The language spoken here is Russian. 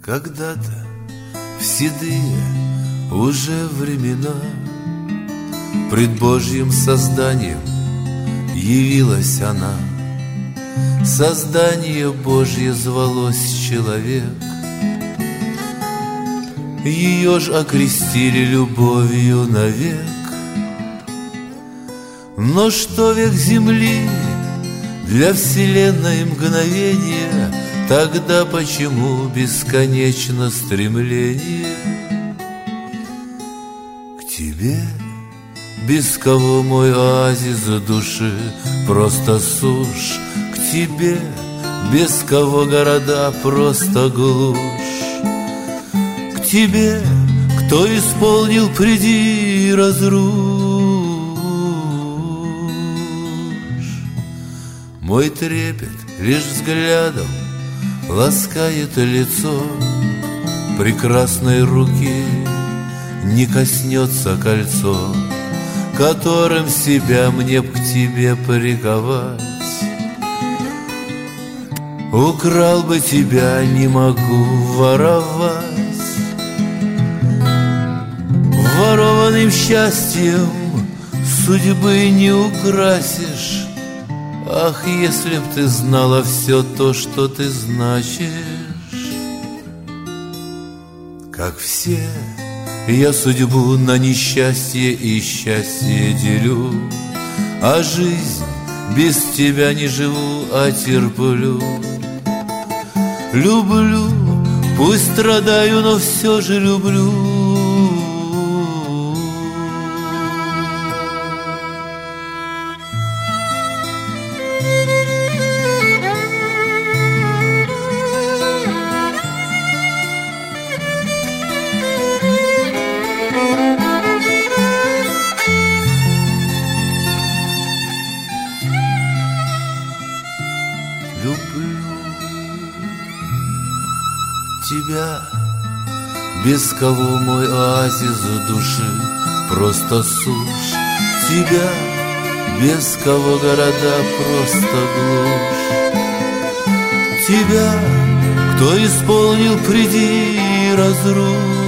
Когда-то в седые уже времена пред Божьим созданием явилась она. Создание Божье звалось человек. Ее ж окрестили любовью навек. Но что век земли для вселенной мгновения, тогда почему бесконечно стремление к тебе, без кого мой оазис души просто сушь, к тебе, без кого города просто глушь, к тебе, кто исполнил приди и разруш. Мой трепет лишь взглядом ласкает лицо, прекрасной руки не коснется кольцо, которым себя мне б к тебе приковать. Украл бы тебя, не могу воровать. Ворованным счастьем судьбы не украсишь. Ах, если б ты знала все то, что ты значишь. Как все, я судьбу на несчастье и счастье делю, а жизнь без тебя не живу, а терплю. Люблю, пусть страдаю, но все же люблю. Люблю тебя, без кого мой оазис души просто сушь, тебя, без кого города просто глушь, тебя, кто исполнил приди и разруш.